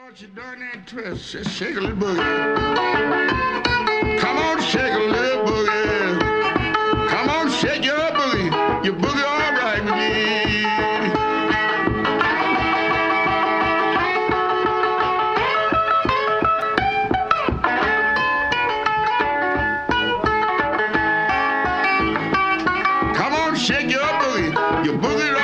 what you doing there, twist. Just shake a little boogie. Come on, shake a little boogie. Come on, shake your boogie. Your boogie all right with me. Come on, shake your boogie. Your boogie